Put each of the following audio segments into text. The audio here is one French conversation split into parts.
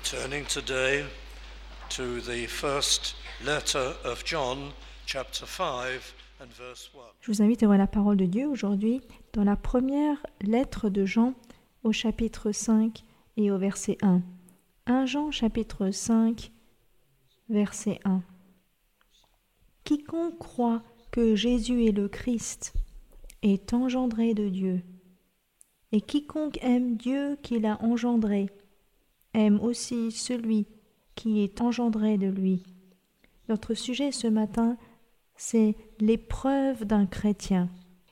Turning today to the first letter of John, chapter 5 and verse 1. Je vous invite à voir la parole de Dieu aujourd'hui dans la première lettre de Jean au chapitre 5 et au verset 1. 1 Jean chapitre 5, verset 1. Quiconque croit que Jésus est le Christ est engendré de Dieu. Et quiconque aime Dieu qui l'a engendré aime aussi celui qui est engendré de lui. Notre sujet ce matin, c'est l'épreuve d'un chrétien.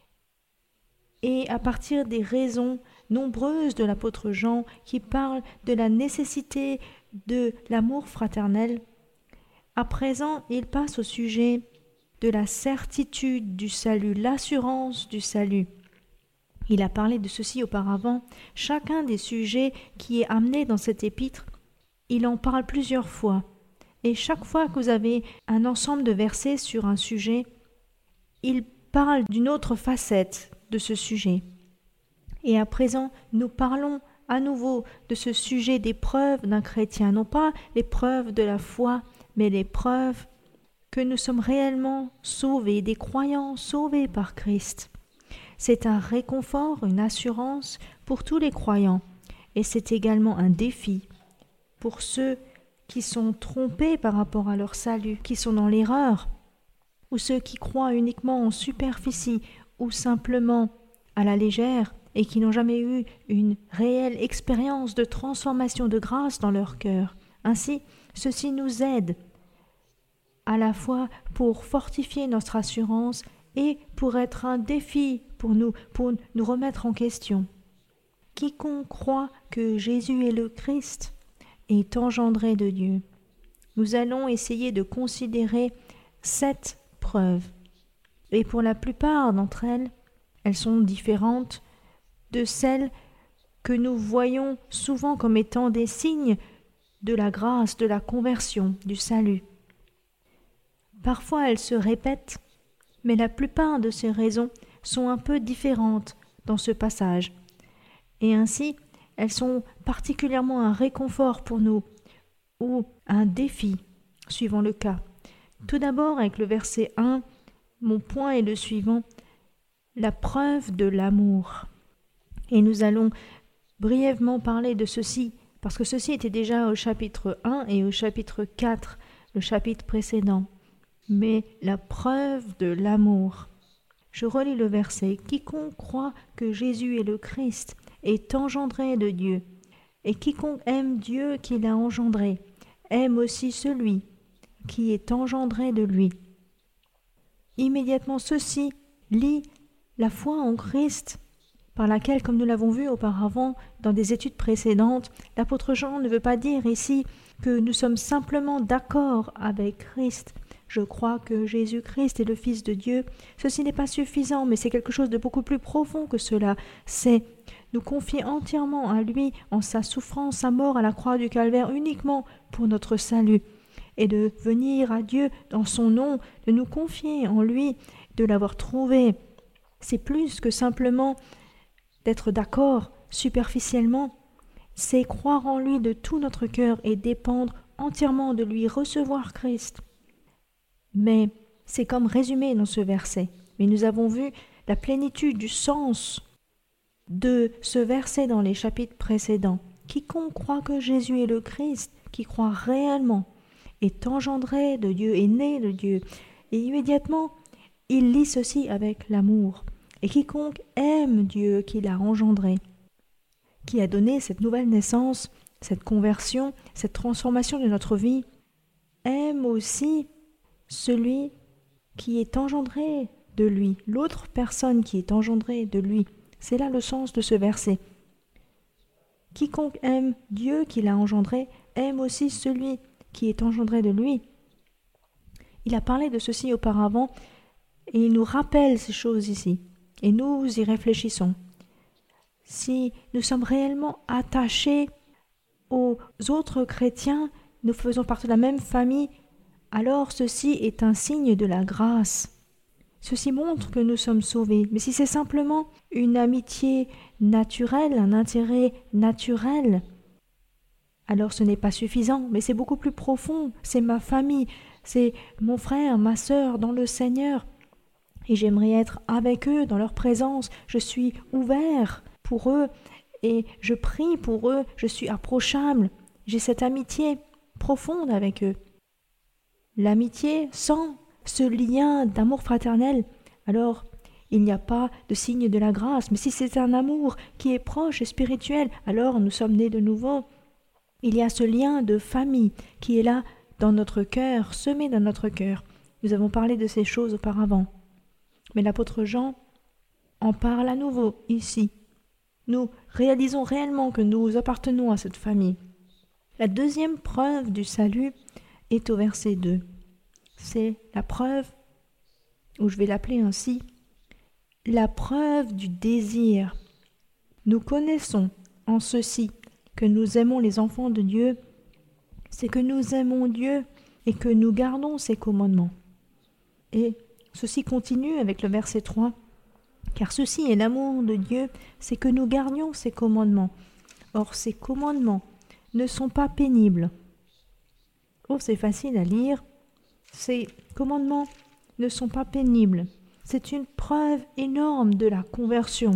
Et à partir des raisons nombreuses de l'apôtre Jean qui parlent de la nécessité de l'amour fraternel, à présent il passe au sujet de la certitude du salut, l'assurance du salut. Il a parlé de ceci auparavant. Chacun des sujets qui est amené dans cet épître, il en parle plusieurs fois. Et chaque fois que vous avez un ensemble de versets sur un sujet, il parle d'une autre facette de ce sujet. Et à présent, nous parlons à nouveau de ce sujet des preuves d'un chrétien, non pas les preuves de la foi, mais les preuves que nous sommes réellement sauvés, des croyants sauvés par Christ. C'est un réconfort, une assurance pour tous les croyants, et c'est également un défi pour ceux qui sont trompés par rapport à leur salut, qui sont dans l'erreur, ou ceux qui croient uniquement en superficie ou simplement à la légère et qui n'ont jamais eu une réelle expérience de transformation de grâce dans leur cœur. Ainsi, ceci nous aide à la fois pour fortifier notre assurance et pour être un défi pour nous remettre en question. Quiconque croit que Jésus est le Christ est engendré de Dieu. Nous allons essayer de considérer 7 preuves. Et pour la plupart d'entre elles, elles sont différentes de celles que nous voyons souvent comme étant des signes de la grâce, de la conversion, du salut. Parfois elles se répètent, mais la plupart de ces raisons sont un peu différentes dans ce passage. Et ainsi, elles sont particulièrement un réconfort pour nous ou un défi, suivant le cas. Tout d'abord, avec le verset 1, mon point est le suivant, la preuve de l'amour. Et nous allons brièvement parler de ceci, parce que ceci était déjà au chapitre 1 et au chapitre 4, le chapitre précédent. Mais la preuve de l'amour. Je relis le verset. Quiconque croit que Jésus est le Christ est engendré de Dieu. Et quiconque aime Dieu qui l'a engendré, aime aussi celui qui est engendré de lui. Immédiatement, ceci lie la foi en Christ, par laquelle, comme nous l'avons vu auparavant dans des études précédentes, l'apôtre Jean ne veut pas dire ici que nous sommes simplement d'accord avec Christ. Je crois que Jésus-Christ est le Fils de Dieu. Ceci n'est pas suffisant, mais c'est quelque chose de beaucoup plus profond que cela. C'est nous confier entièrement à lui, en sa souffrance, sa mort à la croix du Calvaire, uniquement pour notre salut. Et de venir à Dieu dans son nom, de nous confier en lui, de l'avoir trouvé. C'est plus que simplement d'être d'accord superficiellement. C'est croire en lui de tout notre cœur et dépendre entièrement de lui, recevoir Christ. Mais c'est comme résumé dans ce verset. Mais nous avons vu la plénitude du sens de ce verset dans les chapitres précédents. Quiconque croit que Jésus est le Christ, qui croit réellement, est engendré de Dieu, est né de Dieu. Et immédiatement, il lie ceci avec l'amour. Et quiconque aime Dieu qui l'a engendré, qui a donné cette nouvelle naissance, cette conversion, cette transformation de notre vie, aime aussi celui qui est engendré de lui, l'autre personne qui est engendrée de lui. C'est là le sens de ce verset. Quiconque aime Dieu qui l'a engendré, aime aussi celui qui est engendré de lui. Il a parlé de ceci auparavant et il nous rappelle ces choses ici. Et nous y réfléchissons. Si nous sommes réellement attachés aux autres chrétiens, nous faisons partie de la même famille, alors ceci est un signe de la grâce. Ceci montre que nous sommes sauvés. Mais si c'est simplement une amitié naturelle, un intérêt naturel, alors ce n'est pas suffisant, mais c'est beaucoup plus profond. C'est ma famille, c'est mon frère, ma sœur dans le Seigneur. Et j'aimerais être avec eux dans leur présence. Je suis ouvert pour eux et je prie pour eux. Je suis approchable. J'ai cette amitié profonde avec eux. L'amitié sans ce lien d'amour fraternel, alors il n'y a pas de signe de la grâce. Mais si c'est un amour qui est proche et spirituel, alors nous sommes nés de nouveau. Il y a ce lien de famille qui est là dans notre cœur, semé dans notre cœur. Nous avons parlé de ces choses auparavant. Mais l'apôtre Jean en parle à nouveau ici. Nous réalisons réellement que nous appartenons à cette famille. La deuxième preuve du salut est au verset 2. C'est la preuve, ou je vais l'appeler ainsi, la preuve du désir. Nous connaissons en ceci que nous aimons les enfants de Dieu, c'est que nous aimons Dieu et que nous gardons ses commandements. Et ceci continue avec le verset 3. Car ceci est l'amour de Dieu, c'est que nous gardions ses commandements. Or, ces commandements ne sont pas pénibles. Oh, c'est facile à lire. Ces commandements ne sont pas pénibles. C'est une preuve énorme de la conversion.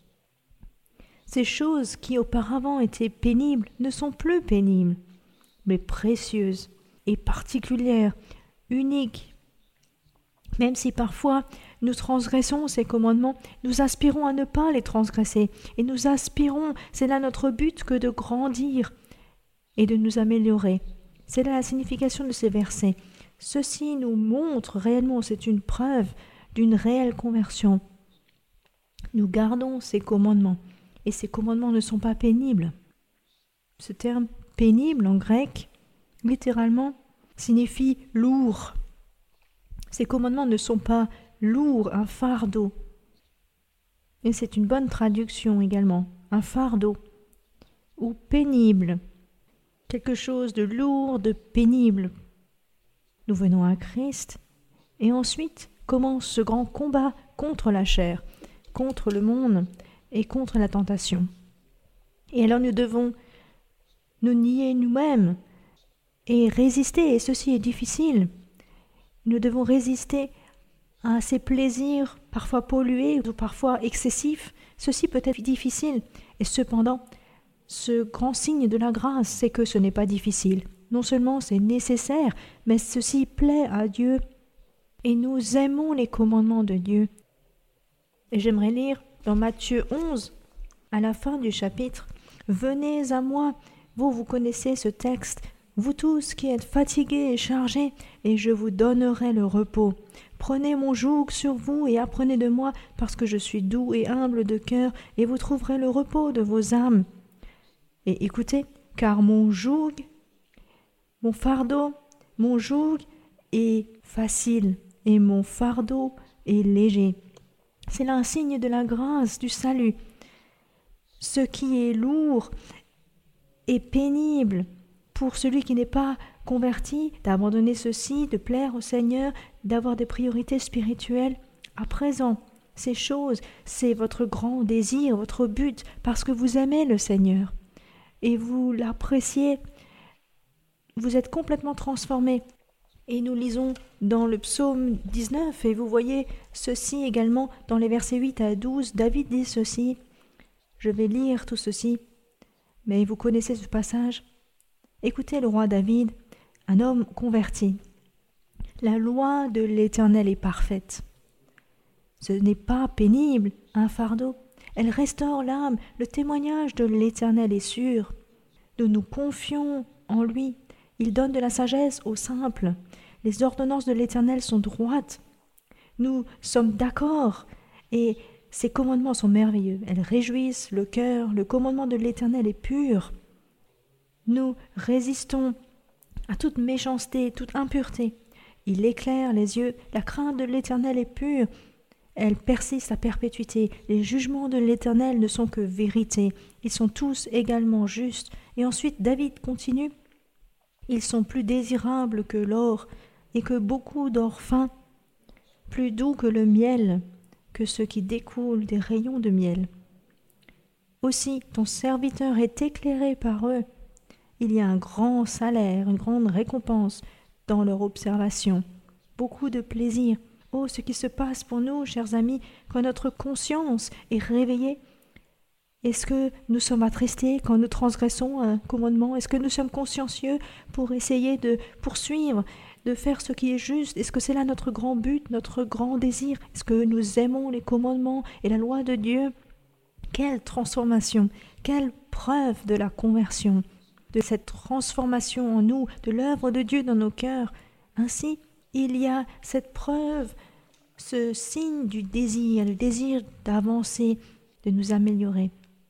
Ces choses qui auparavant étaient pénibles ne sont plus pénibles, mais précieuses et particulières, uniques. Même si parfois nous transgressons ces commandements, nous aspirons à ne pas les transgresser. Et nous aspirons, c'est là notre but, que de grandir et de nous améliorer. C'est là la signification de ces versets. Ceci nous montre réellement, c'est une preuve d'une réelle conversion. Nous gardons ces commandements. Et ces commandements ne sont pas pénibles. Ce terme « pénible » en grec, littéralement, signifie « lourd ». Ces commandements ne sont pas lourds, un fardeau. Et c'est une bonne traduction également, un fardeau. Ou pénible, quelque chose de lourd, de pénible. Nous venons à Christ, et ensuite commence ce grand combat contre la chair, contre le monde, et contre la tentation. Et alors nous devons nous nier nous-mêmes et résister, et ceci est difficile. Nous devons résister à ces plaisirs parfois pollués ou parfois excessifs. Ceci peut être difficile, et cependant, ce grand signe de la grâce, c'est que ce n'est pas difficile. Non seulement c'est nécessaire, mais ceci plaît à Dieu, et nous aimons les commandements de Dieu. Et j'aimerais lire dans Matthieu 11, à la fin du chapitre, « Venez à moi, vous connaissez ce texte, vous tous qui êtes fatigués et chargés, et je vous donnerai le repos. Prenez mon joug sur vous et apprenez de moi, parce que je suis doux et humble de cœur, et vous trouverez le repos de vos âmes. Et écoutez, car mon joug est facile, et mon fardeau est léger. » C'est là un signe de la grâce, du salut. Ce qui est lourd et pénible pour celui qui n'est pas converti, d'abandonner ceci, de plaire au Seigneur, d'avoir des priorités spirituelles. À présent, ces choses, c'est votre grand désir, votre but, parce que vous aimez le Seigneur. Et vous l'appréciez, vous êtes complètement transformé. Et nous lisons dans le psaume 19, et vous voyez ceci également dans les versets 8 à 12. David dit ceci, je vais lire tout ceci, mais vous connaissez ce passage. Écoutez le roi David, un homme converti. La loi de l'Éternel est parfaite. Ce n'est pas pénible, un fardeau. Elle restaure l'âme, le témoignage de l'Éternel est sûr. Nous nous confions en lui. Il donne de la sagesse aux simples. Les ordonnances de l'Éternel sont droites. Nous sommes d'accord et ses commandements sont merveilleux. Elles réjouissent le cœur. Le commandement de l'Éternel est pur. Nous résistons à toute méchanceté, toute impureté. Il éclaire les yeux. La crainte de l'Éternel est pure. Elle persiste à perpétuité. Les jugements de l'Éternel ne sont que vérité. Ils sont tous également justes. Et ensuite, David continue. Ils sont plus désirables que l'or et que beaucoup d'or fin, plus doux que le miel, que ce qui découle des rayons de miel. Aussi, ton serviteur est éclairé par eux. il y a un grand salaire, une grande récompense dans leur observation. Beaucoup de plaisir. Oh, ce qui se passe pour nous, chers amis, quand notre conscience est réveillée. Est-ce que nous sommes attristés quand nous transgressons un commandement? Est-ce que nous sommes consciencieux pour essayer de poursuivre, de faire ce qui est juste? Est-ce que c'est là notre grand but, notre grand désir? Est-ce que nous aimons les commandements et la loi de Dieu? Quelle transformation, quelle preuve de la conversion, de cette transformation en nous, de l'œuvre de Dieu dans nos cœurs. Ainsi, il y a cette preuve, ce signe du désir, le désir d'avancer, de nous améliorer.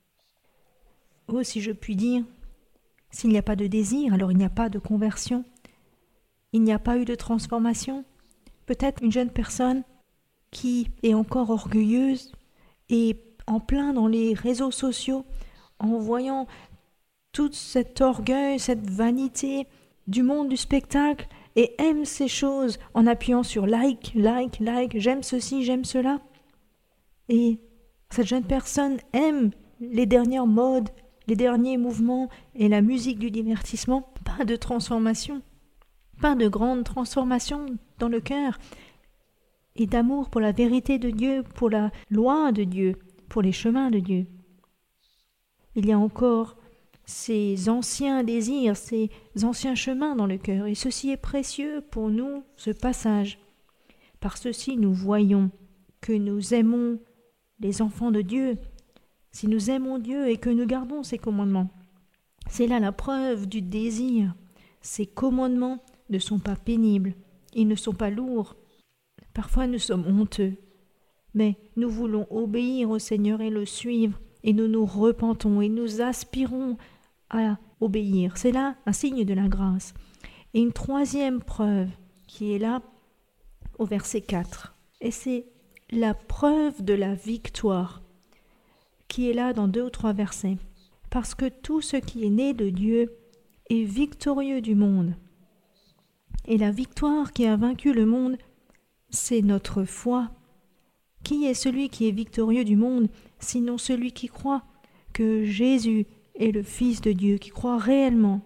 Oh, si je puis dire, s'il n'y a pas de désir, alors il n'y a pas de conversion. Il n'y a pas eu de transformation. Peut-être une jeune personne qui est encore orgueilleuse et en plein dans les réseaux sociaux, en voyant tout cet orgueil, cette vanité du monde du spectacle, et aime ces choses en appuyant sur like, j'aime ceci, j'aime cela. Et cette jeune personne aime les dernières modes, les derniers mouvements et la musique du divertissement. Pas de transformation, pas de grande transformation dans le cœur et d'amour pour la vérité de Dieu, pour la loi de Dieu, pour les chemins de Dieu. Il y a encore ces anciens désirs, ces anciens chemins dans le cœur, et ceci est précieux pour nous, ce passage. Par ceci, nous voyons que nous aimons les enfants de Dieu. Si nous aimons Dieu et que nous gardons ses commandements, c'est là la preuve du désir. Ces commandements ne sont pas pénibles, ils ne sont pas lourds. Parfois nous sommes honteux, mais nous voulons obéir au Seigneur et le suivre, et nous nous repentons et nous aspirons à obéir. C'est là un signe de la grâce. Et une troisième preuve qui est là au verset 4, et c'est la preuve de la victoire qui est là dans 2 ou 3 versets. Parce que tout ce qui est né de Dieu est victorieux du monde. Et la victoire qui a vaincu le monde, c'est notre foi. Qui est celui qui est victorieux du monde, sinon celui qui croit que Jésus est le Fils de Dieu, qui croit réellement?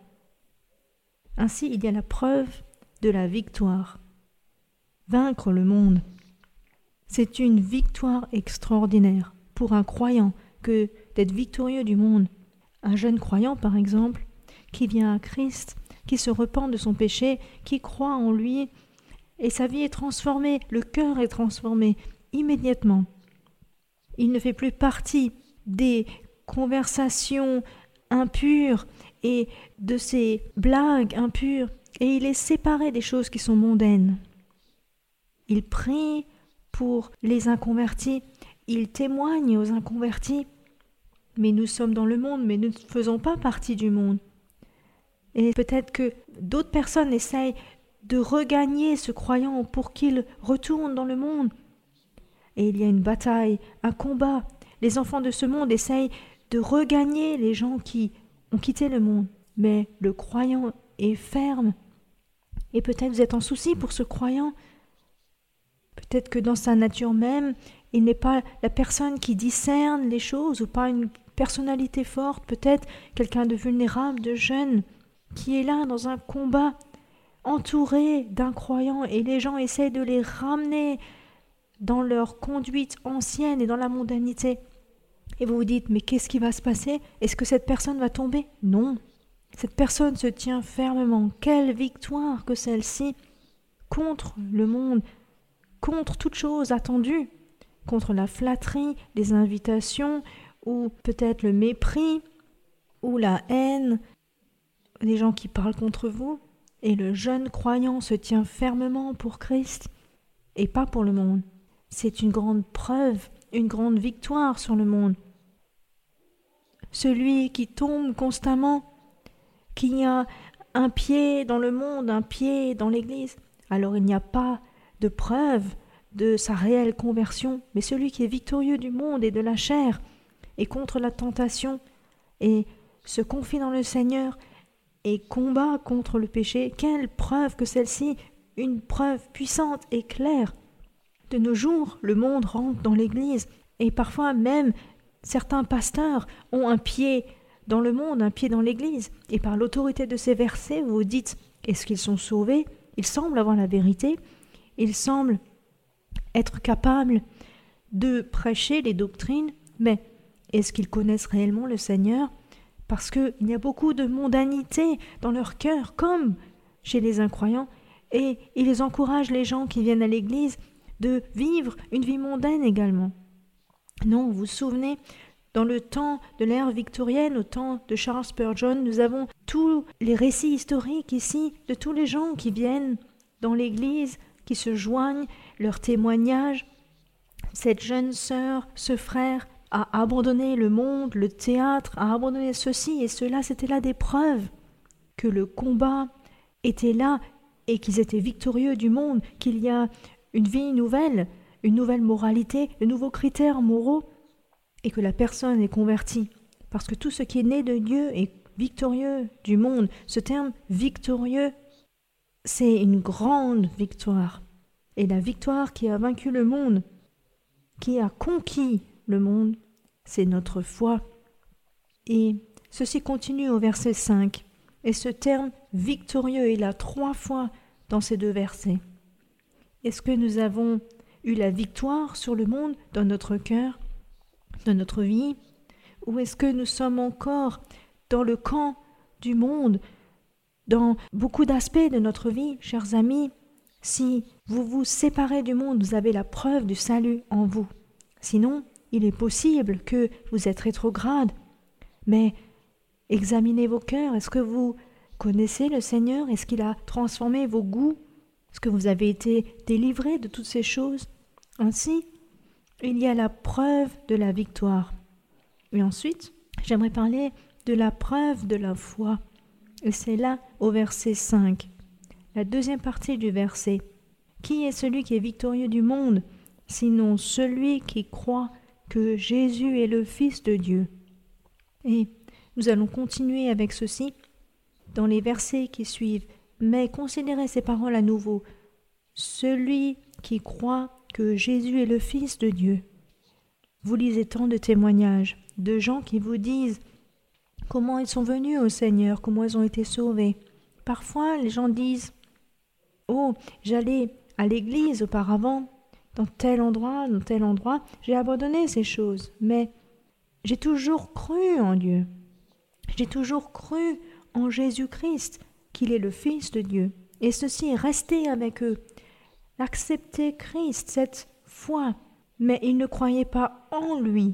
Ainsi, il y a la preuve de la victoire. Vaincre le monde, c'est une victoire extraordinaire pour un croyant que d'être victorieux du monde. Un jeune croyant, par exemple, qui vient à Christ, qui se repent de son péché, qui croit en lui, et sa vie est transformée, le cœur est transformé immédiatement. Il ne fait plus partie des conversations impures et de ces blagues impures, et il est séparé des choses qui sont mondaines. Il prie pour les inconvertis, il témoigne aux inconvertis, mais nous sommes dans le monde, mais nous ne faisons pas partie du monde. Et peut-être que d'autres personnes essayent de regagner ce croyant pour qu'il retourne dans le monde. Et il y a une bataille, un combat. Les enfants de ce monde essayent de regagner les gens qui ont quitté le monde. Mais le croyant est ferme. Et peut-être vous êtes en souci pour ce croyant. Peut-être que dans sa nature même, il n'est pas la personne qui discerne les choses ou pas une personnalité forte, peut-être quelqu'un de vulnérable, de jeune, qui est là dans un combat entouré d'incroyants et les gens essaient de les ramener dans leur conduite ancienne et dans la mondanité. Et vous vous dites, mais qu'est-ce qui va se passer? Est-ce que cette personne va tomber? Non. Cette personne se tient fermement. Quelle victoire que celle-ci contre le monde, contre toute chose attendue, contre la flatterie, les invitations, ou peut-être le mépris, ou la haine, les gens qui parlent contre vous. Et le jeune croyant se tient fermement pour Christ et pas pour le monde. C'est une grande preuve, une grande victoire sur le monde. Celui qui tombe constamment, qu'il y a un pied dans le monde, un pied dans l'Église, alors il n'y a pas de preuve de sa réelle conversion. Mais celui qui est victorieux du monde et de la chair et contre la tentation et se confie dans le Seigneur et combat contre le péché, quelle preuve que celle-ci, une preuve puissante et claire. De nos jours, le monde rentre dans l'Église et parfois même certains pasteurs ont un pied dans le monde, un pied dans l'Église. Et par l'autorité de ces versets, vous vous dites, est-ce qu'ils sont sauvés? Ils semblent avoir la vérité, ils semblent être capables de prêcher les doctrines, mais est-ce qu'ils connaissent réellement le Seigneur? Parce qu'il y a beaucoup de mondanité dans leur cœur, comme chez les incroyants, et ils encouragent les gens qui viennent à l'Église de vivre une vie mondaine également. Non, vous vous souvenez, dans le temps de l'ère victorienne, au temps de Charles Spurgeon, nous avons tous les récits historiques ici de tous les gens qui viennent dans l'Église, qui se joignent, leurs témoignages. Cette jeune sœur, ce frère a abandonné le monde, le théâtre, a abandonné ceci et cela, c'était là des preuves que le combat était là et qu'ils étaient victorieux du monde, qu'il y a une vie nouvelle, une nouvelle moralité, de nouveaux critères moraux, et que la personne est convertie. Parce que tout ce qui est né de Dieu est victorieux du monde. Ce terme victorieux, c'est une grande victoire. Et la victoire qui a vaincu le monde, qui a conquis le monde, c'est notre foi. Et ceci continue au verset 5. Et ce terme victorieux est là 3 fois dans ces 2 versets. Est-ce que nous avons eu la victoire sur le monde dans notre cœur, dans notre vie, ou est-ce que nous sommes encore dans le camp du monde, dans beaucoup d'aspects de notre vie, chers amis? Si vous vous séparez du monde, vous avez la preuve du salut en vous. Sinon, il est possible que vous êtes rétrograde. Mais examinez vos cœurs. Est-ce que vous connaissez le Seigneur? Est-ce qu'il a transformé vos goûts? Est-ce que vous avez été délivrés de toutes ces choses? Ainsi, il y a la preuve de la victoire. Et ensuite, j'aimerais parler de la preuve de la foi. Et c'est là au verset 5. La deuxième partie du verset. Qui est celui qui est victorieux du monde, sinon celui qui croit que Jésus est le Fils de Dieu? Et nous allons continuer avec ceci dans les versets qui suivent. Mais considérez ces paroles à nouveau. Celui qui croit que Jésus est le Fils de Dieu. Vous lisez tant de témoignages de gens qui vous disent comment ils sont venus au Seigneur, comment ils ont été sauvés. Parfois, les gens disent « Oh, j'allais à l'église auparavant, dans tel endroit, j'ai abandonné ces choses, mais j'ai toujours cru en Dieu. J'ai toujours cru en Jésus-Christ, qu'il est le Fils de Dieu. Et ceci est resté avec eux. Accepter Christ, cette foi. Mais ils ne croyaient pas en lui.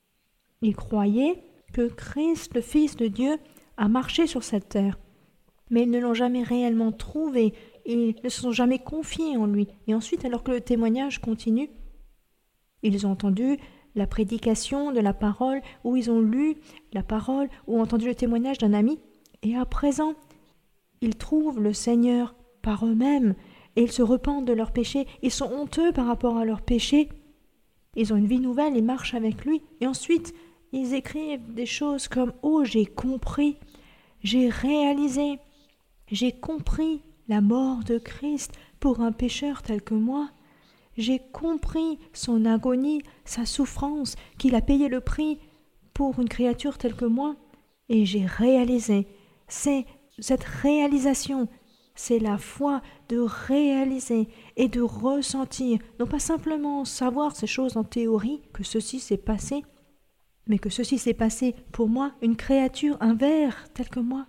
Ils croyaient que Christ, le Fils de Dieu, a marché sur cette terre. Mais ils ne l'ont jamais réellement trouvé. Ils ne se sont jamais confiés en lui. Et ensuite, alors que le témoignage continue, ils ont entendu la prédication de la parole, ou ils ont lu la parole, ou entendu le témoignage d'un ami. Et à présent, ils trouvent le Seigneur par eux-mêmes et ils se repentent de leurs péchés. Ils sont honteux par rapport à leurs péchés. Ils ont une vie nouvelle, ils marchent avec lui. Et ensuite, ils écrivent des choses comme « Oh, j'ai compris, j'ai réalisé, j'ai compris la mort de Christ pour un pécheur tel que moi. J'ai compris son agonie, sa souffrance, qu'il a payé le prix pour une créature telle que moi. Et j'ai réalisé. » C'est cette réalisation, c'est la foi de réaliser et de ressentir, non pas simplement savoir ces choses en théorie, que ceci s'est passé, mais que ceci s'est passé pour moi, une créature, un ver tel que moi,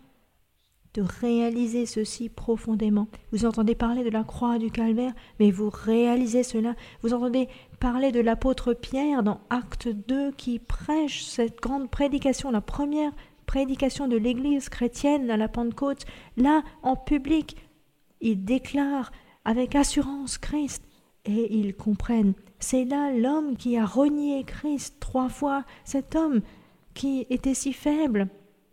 de réaliser ceci profondément. Vous entendez parler de la croix du calvaire, mais vous réalisez cela. Vous entendez parler de l'apôtre Pierre dans Acte 2 qui prêche cette grande prédication, la première prédication de l'Église chrétienne à la Pentecôte. Là, en public, ils déclarent avec assurance Christ et ils comprennent. C'est là l'homme qui a renié Christ 3 fois, cet homme qui était si faible.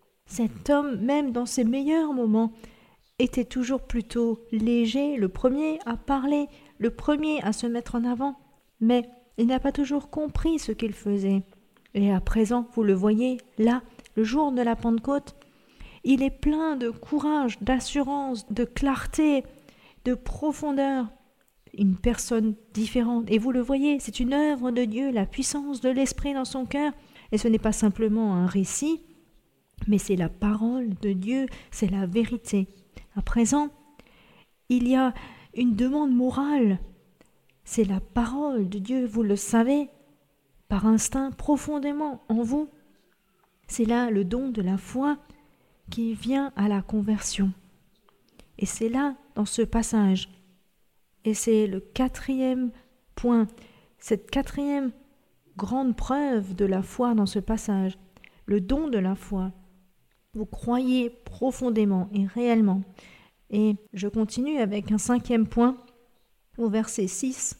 Cet homme, même dans ses meilleurs moments, était toujours plutôt léger, le premier à parler, le premier à se mettre en avant, mais il n'a pas toujours compris ce qu'il faisait. Et à présent, vous le voyez, là, le jour de la Pentecôte, il est plein de courage, d'assurance, de clarté, de profondeur. Une personne différente. Et vous le voyez, c'est une œuvre de Dieu, la puissance de l'Esprit dans son cœur. Et ce n'est pas simplement un récit, mais c'est la parole de Dieu, c'est la vérité. À présent, il y a une demande morale. C'est la parole de Dieu, vous le savez, par instinct profondément en vous. C'est là le don de la foi qui vient à la conversion. Et c'est là, dans ce passage, et c'est le 4e point, cette 4e grande preuve de la foi dans ce passage, le don de la foi. Vous croyez profondément et réellement. Et je continue avec un 5e point, au verset 6.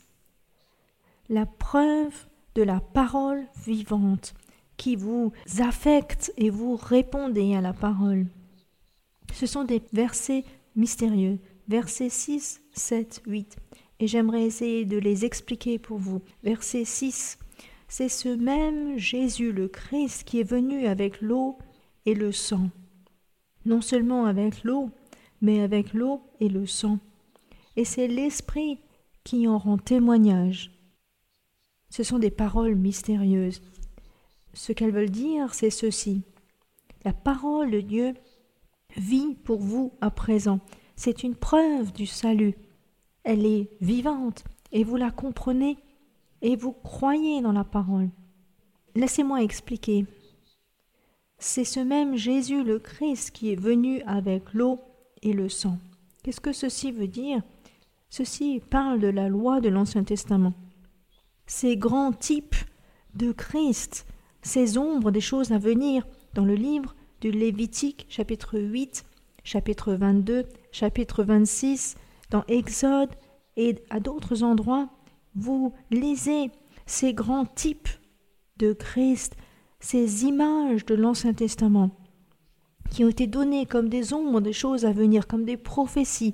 La preuve de la parole vivante qui vous affecte et vous répondez à la parole. Ce sont des versets mystérieux, versets 6, 7, 8. Et j'aimerais essayer de les expliquer pour vous. Verset 6, c'est ce même Jésus le Christ qui est venu avec l'eau et le sang. Non seulement avec l'eau, mais avec l'eau et le sang. Et c'est l'Esprit qui en rend témoignage. Ce sont des paroles mystérieuses. Ce qu'elles veulent dire, c'est ceci. La parole de Dieu vit pour vous à présent. C'est une preuve du salut. Elle est vivante et vous la comprenez et vous croyez dans la parole. Laissez-moi expliquer. C'est ce même Jésus le Christ qui est venu avec l'eau et le sang. Qu'est-ce que ceci veut dire? Ceci parle de la loi de l'Ancien Testament. Ces grands types de Christ, ces ombres des choses à venir dans le livre du Lévitique, chapitre 8, chapitre 22, chapitre 26, dans Exode et à d'autres endroits, vous lisez ces grands types de Christ, ces images de l'Ancien Testament qui ont été données comme des ombres des choses à venir, comme des prophéties.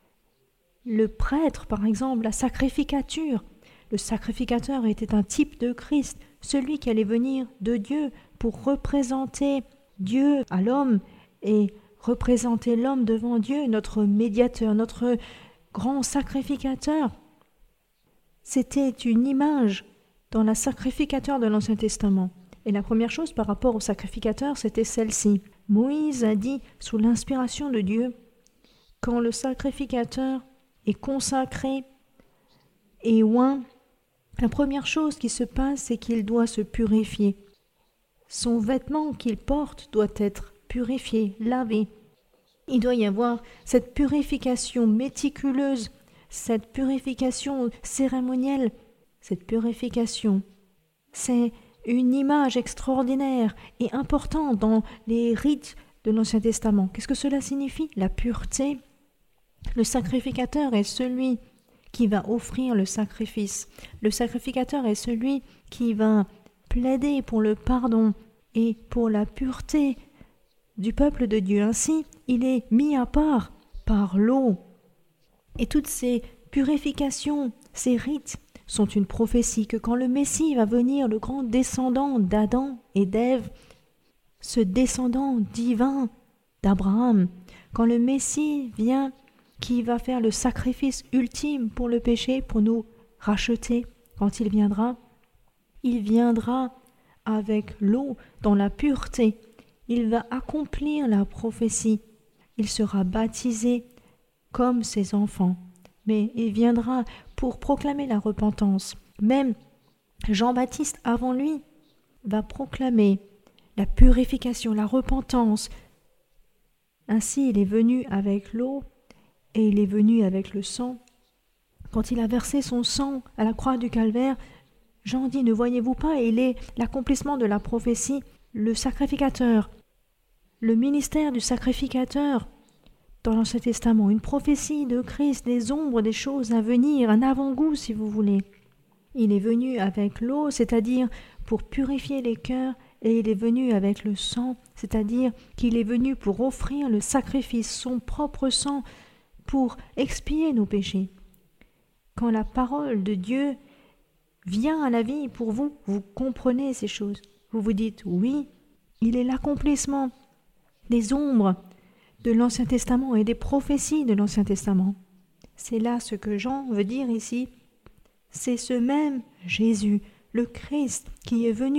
Le prêtre, par exemple, la sacrificature. Le sacrificateur était un type de Christ, celui qui allait venir de Dieu pour représenter Dieu à l'homme et représenter l'homme devant Dieu, notre médiateur, notre grand sacrificateur. C'était une image dans la sacrificateur de l'Ancien Testament. Et la première chose par rapport au sacrificateur, c'était celle-ci. Moïse a dit, sous l'inspiration de Dieu, quand le sacrificateur est consacré et oint, la première chose qui se passe, c'est qu'il doit se purifier. Son vêtement qu'il porte doit être purifié, lavé. Il doit y avoir cette purification méticuleuse, cette purification cérémonielle, cette purification. C'est une image extraordinaire et importante dans les rites de l'Ancien Testament. Qu'est-ce que cela signifie? La pureté. Le sacrificateur est celui qui va offrir le sacrifice. Le sacrificateur est celui qui va plaider pour le pardon et pour la pureté du peuple de Dieu. Ainsi, il est mis à part par l'eau. Et toutes ces purifications, ces rites, sont une prophétie que quand le Messie va venir, le grand descendant d'Adam et d'Ève, ce descendant divin d'Abraham, quand le Messie vient, qui va faire le sacrifice ultime pour le péché, pour nous racheter, quand il viendra avec l'eau dans la pureté. Il va accomplir la prophétie. Il sera baptisé comme ses enfants. Mais il viendra pour proclamer la repentance. Même Jean-Baptiste, avant lui, va proclamer la purification, la repentance. Ainsi, il est venu avec l'eau et il est venu avec le sang. Quand il a versé son sang à la croix du Calvaire, Jean dit, ne voyez-vous pas, il est l'accomplissement de la prophétie, le sacrificateur, le ministère du sacrificateur dans l'Ancien Testament, une prophétie de Christ, des ombres des choses à venir, un avant-goût si vous voulez. Il est venu avec l'eau, c'est-à-dire pour purifier les cœurs, et il est venu avec le sang, c'est-à-dire qu'il est venu pour offrir le sacrifice, son propre sang, pour expier nos péchés. Quand la parole de Dieu vient à la vie pour vous, vous comprenez ces choses. Vous vous dites, oui, il est l'accomplissement des ombres de l'Ancien Testament et des prophéties de l'Ancien Testament. C'est là ce que Jean veut dire ici. C'est ce même Jésus, le Christ, qui est venu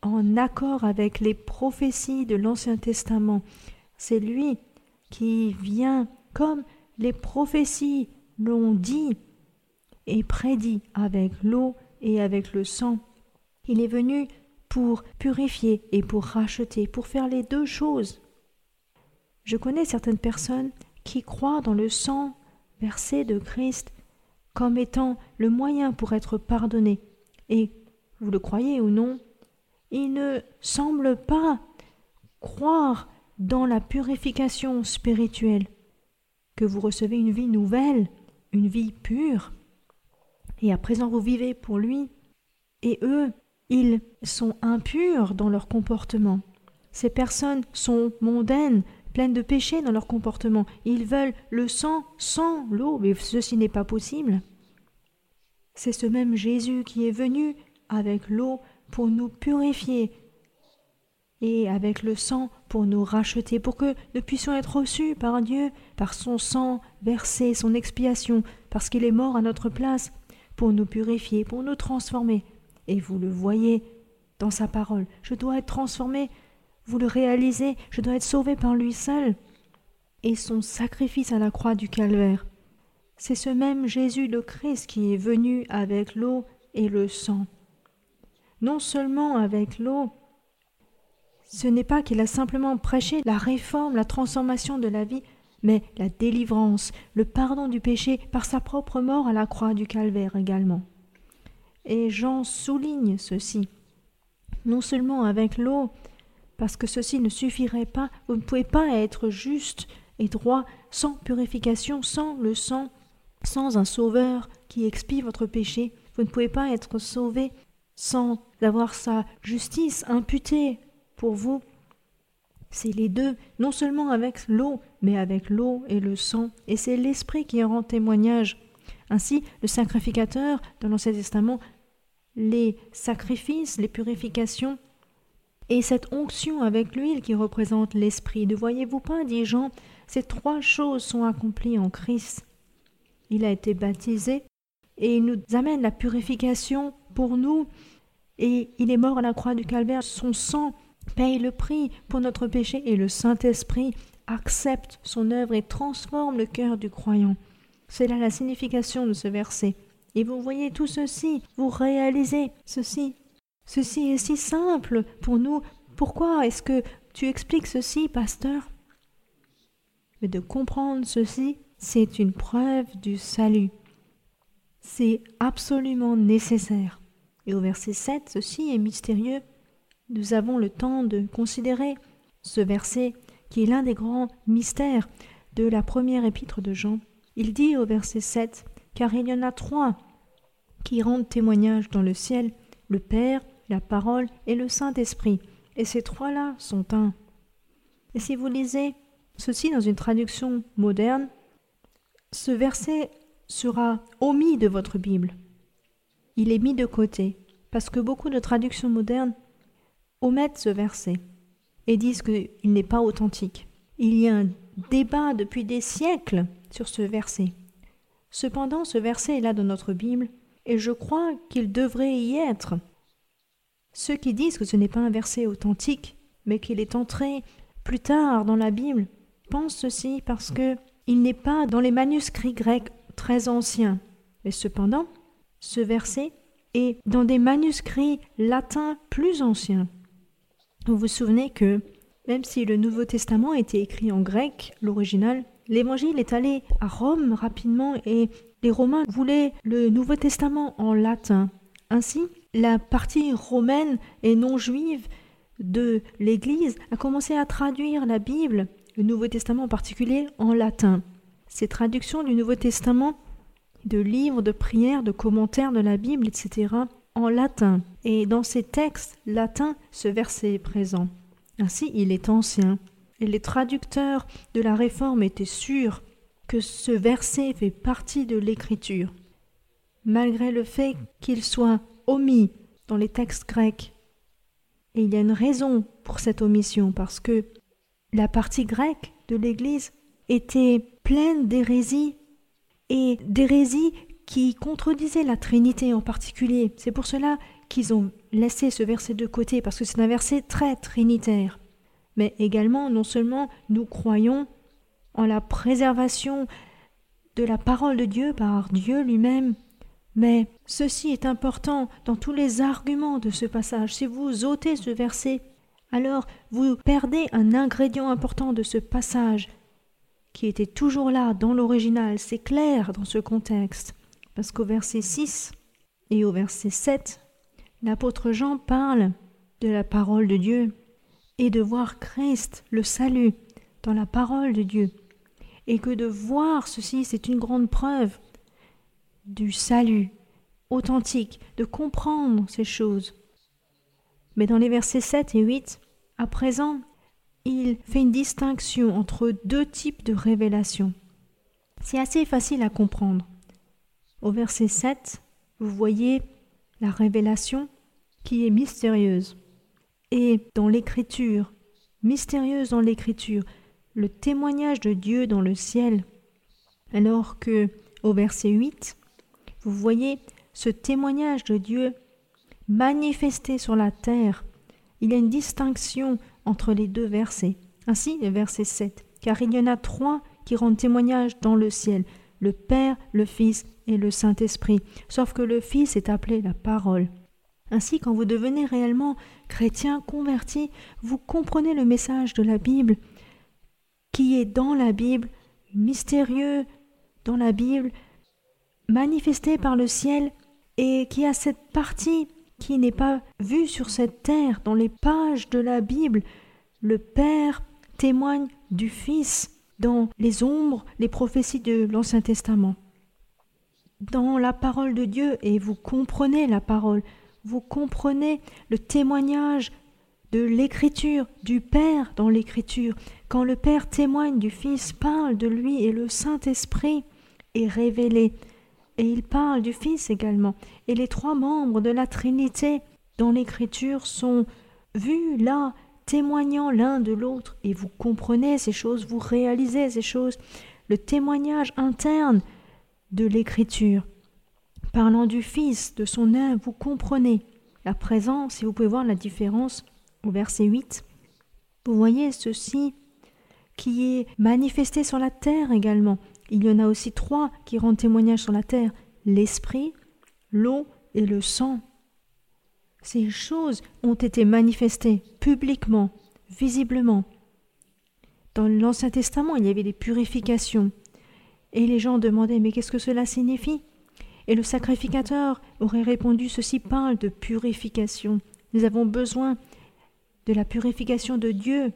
en accord avec les prophéties de l'Ancien Testament. C'est lui qui vient comme les prophéties l'ont dit et prédit avec l'eau et avec le sang. Il est venu pour purifier et pour racheter, pour faire les deux choses. Je connais certaines personnes qui croient dans le sang versé de Christ comme étant le moyen pour être pardonné. Et, vous le croyez ou non, ils ne semblent pas croire dans la purification spirituelle, que vous recevez une vie nouvelle, une vie pure, et à présent vous vivez pour lui, et eux, ils sont impurs dans leur comportement. Ces personnes sont mondaines, pleines de péchés dans leur comportement. Ils veulent le sang sans l'eau, mais ceci n'est pas possible. C'est ce même Jésus qui est venu avec l'eau pour nous purifier et avec le sang pour nous racheter, pour que nous puissions être reçus par Dieu, par son sang versé, son expiation, parce qu'il est mort à notre place, pour nous purifier, pour nous transformer. Et vous le voyez dans sa parole. Je dois être transformé, vous le réalisez, je dois être sauvé par lui seul. Et son sacrifice à la croix du Calvaire. C'est ce même Jésus le Christ qui est venu avec l'eau et le sang. Non seulement avec l'eau, ce n'est pas qu'il a simplement prêché la réforme, la transformation de la vie, mais la délivrance, le pardon du péché par sa propre mort à la croix du Calvaire également. Et Jean souligne ceci. Non seulement avec l'eau, parce que ceci ne suffirait pas, vous ne pouvez pas être juste et droit sans purification, sans le sang, sans un sauveur qui expie votre péché. Vous ne pouvez pas être sauvé sans avoir sa justice imputée pour vous. C'est les deux, non seulement avec l'eau, mais avec l'eau et le sang. Et c'est l'Esprit qui en rend témoignage. Ainsi, le sacrificateur, dans l'Ancien Testament, les sacrifices, les purifications, et cette onction avec l'huile qui représente l'Esprit. Ne voyez-vous pas, dit Jean, ces trois choses sont accomplies en Christ. Il a été baptisé et il nous amène la purification pour nous. Et il est mort à la croix du Calvaire. Son sang paye le prix pour notre péché et le Saint-Esprit accepte son œuvre et transforme le cœur du croyant. C'est là la signification de ce verset. Et vous voyez tout ceci, vous réalisez ceci. Ceci est si simple pour nous. Pourquoi est-ce que tu expliques ceci, pasteur? Mais de comprendre ceci, c'est une preuve du salut. C'est absolument nécessaire. Et au verset 7, ceci est mystérieux. Nous avons le temps de considérer ce verset qui est l'un des grands mystères de la première épître de Jean. Il dit au verset 7, « Car il y en a trois qui rendent témoignage dans le ciel, le Père, la Parole et le Saint-Esprit. Et ces trois-là sont un. » Et si vous lisez ceci dans une traduction moderne, ce verset sera omis de votre Bible. Il est mis de côté, parce que beaucoup de traductions modernes omettent ce verset et disent qu'il n'est pas authentique. Il y a un débat depuis des siècles sur ce verset. Cependant, ce verset est là dans notre Bible et je crois qu'il devrait y être. Ceux qui disent que ce n'est pas un verset authentique, mais qu'il est entré plus tard dans la Bible, pensent ceci parce qu'il n'est pas dans les manuscrits grecs très anciens. Mais cependant, ce verset est dans des manuscrits latins plus anciens. Vous vous souvenez que, même si le Nouveau Testament était écrit en grec, l'original, l'Évangile est allé à Rome rapidement et les Romains voulaient le Nouveau Testament en latin. Ainsi, la partie romaine et non juive de l'Église a commencé à traduire la Bible, le Nouveau Testament en particulier, en latin. Ces traductions du Nouveau Testament, de livres, de prières, de commentaires de la Bible, etc., en latin. Et dans ces textes latins, ce verset est présent. Ainsi, il est ancien. Et les traducteurs de la Réforme étaient sûrs que ce verset fait partie de l'Écriture, malgré le fait qu'il soit omis dans les textes grecs. Et il y a une raison pour cette omission, parce que la partie grecque de l'Église était pleine d'hérésies, et d'hérésies qui contredisaient la Trinité en particulier. C'est pour cela qu'ils ont laissé ce verset de côté parce que c'est un verset très trinitaire. Mais également, non seulement nous croyons en la préservation de la parole de Dieu par Dieu lui-même, mais ceci est important dans tous les arguments de ce passage. Si vous ôtez ce verset, alors vous perdez un ingrédient important de ce passage qui était toujours là dans l'original. C'est clair dans ce contexte, parce qu'au verset 6 et au verset 7, l'apôtre Jean parle de la parole de Dieu et de voir Christ, le salut, dans la parole de Dieu. Et que de voir ceci, c'est une grande preuve du salut authentique, de comprendre ces choses. Mais dans les versets 7 et 8, à présent, il fait une distinction entre deux types de révélations. C'est assez facile à comprendre. Au verset 7, vous voyez la révélation qui est mystérieuse. Et dans l'Écriture, mystérieuse dans l'Écriture, le témoignage de Dieu dans le ciel. Alors que, au verset 8, vous voyez ce témoignage de Dieu manifesté sur la terre. Il y a une distinction entre les deux versets. Ainsi, le verset 7, car il y en a trois qui rendent témoignage dans le ciel, le Père, le Fils et le Saint-Esprit, sauf que le Fils est appelé la parole. Ainsi, quand vous devenez réellement chrétien converti, vous comprenez le message de la Bible, qui est dans la Bible, mystérieux dans la Bible, manifesté par le ciel, et qui a cette partie qui n'est pas vue sur cette terre. Dans les pages de la Bible, le Père témoigne du Fils dans les ombres, les prophéties de l'Ancien Testament. Dans la parole de Dieu, et vous comprenez la parole, vous comprenez le témoignage de l'Écriture, du Père dans l'Écriture. Quand le Père témoigne du Fils, parle de lui, et le Saint-Esprit est révélé. Et il parle du Fils également. Et les trois membres de la Trinité dans l'Écriture sont vus là, témoignant l'un de l'autre. Et vous comprenez ces choses, vous réalisez ces choses. Le témoignage interne de l'Écriture. Parlant du Fils, de son œuvre, vous comprenez. À présent, si vous pouvez voir la différence au verset 8, vous voyez ceci qui est manifesté sur la terre également. Il y en a aussi trois qui rendent témoignage sur la terre, l'esprit, l'eau et le sang. Ces choses ont été manifestées publiquement, visiblement. Dans l'Ancien Testament, il y avait des purifications. Et les gens demandaient, mais qu'est-ce que cela signifie ? Et le sacrificateur aurait répondu, ceci parle de purification. Nous avons besoin de la purification de Dieu.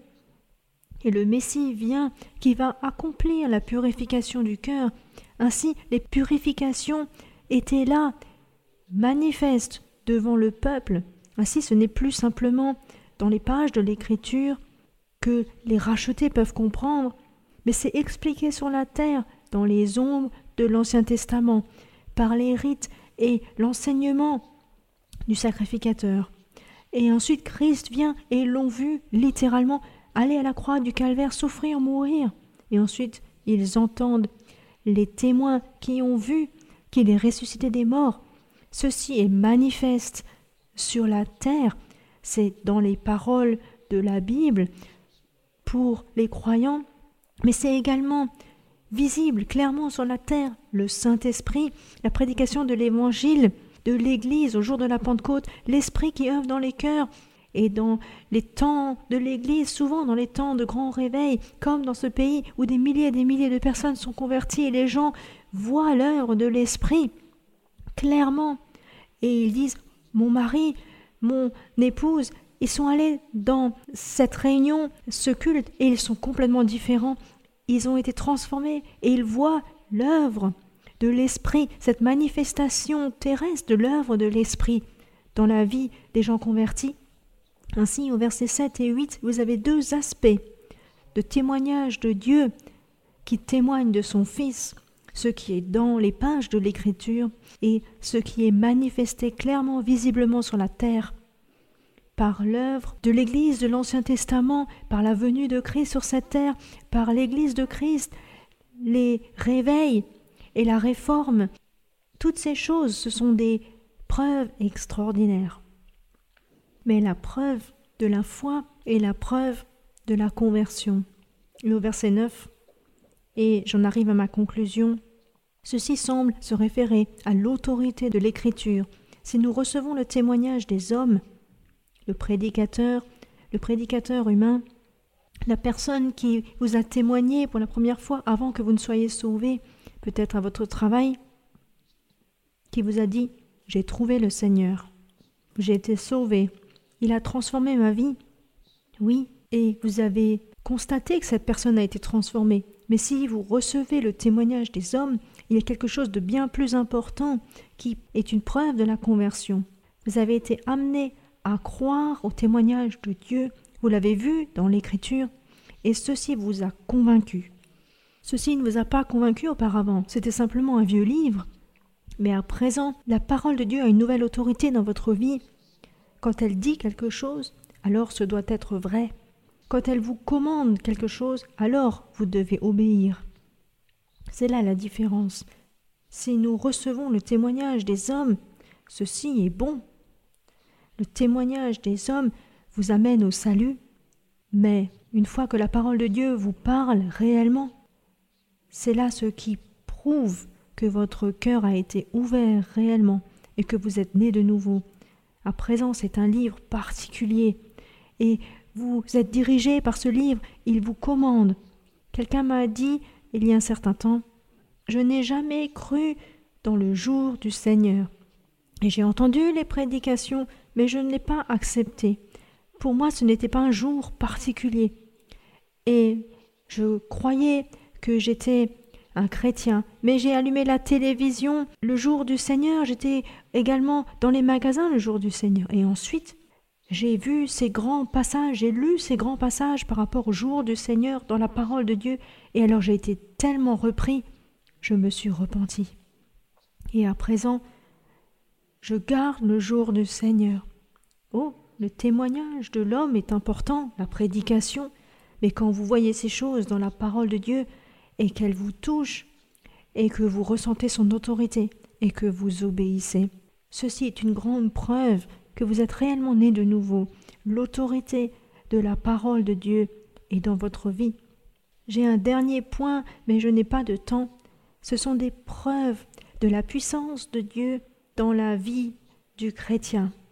Et le Messie vient qui va accomplir la purification du cœur. Ainsi, les purifications étaient là, manifestes devant le peuple. Ainsi, ce n'est plus simplement dans les pages de l'Écriture que les rachetés peuvent comprendre, mais c'est expliqué sur la terre, dans les ombres de l'Ancien Testament, par les rites et l'enseignement du sacrificateur. Et ensuite, Christ vient et ils l'ont vu littéralement aller à la croix du calvaire, souffrir, mourir. Et ensuite, ils entendent les témoins qui ont vu qu'il est ressuscité des morts. Ceci est manifeste sur la terre. C'est dans les paroles de la Bible pour les croyants, mais c'est également visible clairement sur la terre. Le Saint-Esprit, la prédication de l'Évangile, de l'Église au jour de la Pentecôte, l'Esprit qui œuvre dans les cœurs. Et dans les temps de l'Église, souvent dans les temps de grands réveils, comme dans ce pays où des milliers et des milliers de personnes sont converties et les gens voient l'œuvre de l'Esprit clairement. Et ils disent, mon mari, mon épouse, ils sont allés dans cette réunion, ce culte, et ils sont complètement différents. Ils ont été transformés et ils voient l'œuvre de l'Esprit, cette manifestation terrestre de l'œuvre de l'Esprit dans la vie des gens convertis. Ainsi, au verset 7 et 8, vous avez deux aspects de témoignage de Dieu qui témoigne de son Fils, ce qui est dans les pages de l'Écriture et ce qui est manifesté clairement, visiblement sur la terre, par l'œuvre de l'Église de l'Ancien Testament, par la venue de Christ sur cette terre, par l'Église de Christ, les réveils et la réforme. Toutes ces choses, ce sont des preuve extraordinaire. Mais la preuve de la foi est la preuve de la conversion. Et au verset 9, et j'en arrive à ma conclusion, ceci semble se référer à l'autorité de l'Écriture. Si nous recevons le témoignage des hommes, le prédicateur humain, la personne qui vous a témoigné pour la première fois avant que vous ne soyez sauvés, peut-être à votre travail, qui vous a dit « J'ai trouvé le Seigneur, j'ai été sauvé, il a transformé ma vie ». Oui, et vous avez constaté que cette personne a été transformée. Mais si vous recevez le témoignage des hommes, il y a quelque chose de bien plus important qui est une preuve de la conversion. Vous avez été amené à croire au témoignage de Dieu. Vous l'avez vu dans l'Écriture, et ceci vous a convaincu. Ceci ne vous a pas convaincu auparavant, c'était simplement un vieux livre. Mais à présent, la parole de Dieu a une nouvelle autorité dans votre vie. Quand elle dit quelque chose, alors ce doit être vrai. Quand elle vous commande quelque chose, alors vous devez obéir. C'est là la différence. Si nous recevons le témoignage des hommes, ceci est bon. Le témoignage des hommes vous amène au salut, mais une fois que la parole de Dieu vous parle réellement, c'est là ce qui prouve que votre cœur a été ouvert réellement et que vous êtes né de nouveau. À présent, c'est un livre particulier et vous êtes dirigé par ce livre, il vous commande. Quelqu'un m'a dit, il y a un certain temps, « Je n'ai jamais cru dans le jour du Seigneur. » Et j'ai entendu les prédications, mais je ne l'ai pas accepté. Pour moi, ce n'était pas un jour particulier. Et je croyais que j'étais un chrétien, mais j'ai allumé la télévision le jour du Seigneur, j'étais également dans les magasins le jour du Seigneur. Et ensuite, j'ai vu ces grands passages, j'ai lu ces grands passages par rapport au jour du Seigneur dans la parole de Dieu, et alors j'ai été tellement repris, je me suis repenti. Et à présent, je garde le jour du Seigneur. Oh, le témoignage de l'homme est important, la prédication, mais quand vous voyez ces choses dans la parole de Dieu et qu'elles vous touchent et que vous ressentez son autorité et que vous obéissez, ceci est une grande preuve que vous êtes réellement né de nouveau. L'autorité de la parole de Dieu est dans votre vie. J'ai un dernier point, mais je n'ai pas de temps. Ce sont des preuves de la puissance de Dieu dans la vie du chrétien.